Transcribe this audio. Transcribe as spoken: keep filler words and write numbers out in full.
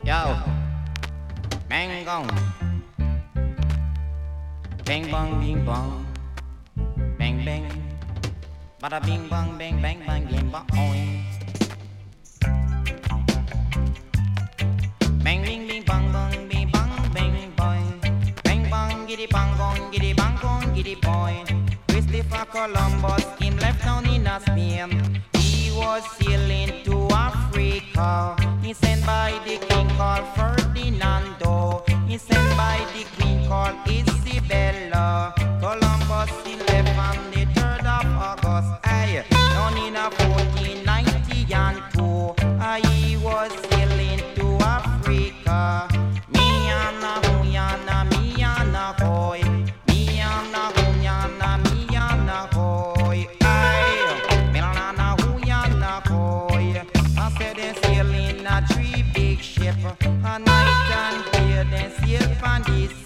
Yo, bang gong, bang bong, bing bong, bang bang, bada bing bong, bang bang bang, bing bong, bang bing bing bong bong, bing bong, bang boy, bang bong, giddy bong bong, giddy bong bong, giddy boy. Christopher Columbus, him left down in a Spain. He was sailing to Africa. He sent by the king called Ferdinando. He sent by the queen called Isabella. Columbus he left on the third of August. Aye, down in a fourteen ninety and two. Aye, he was sailing to Africa. Me and a huyana, me and a hoy. Me and a huyana, me and a hoy. Aye, me and a huyana hoy. I said they sail in a three big ship. A night and day they sail on this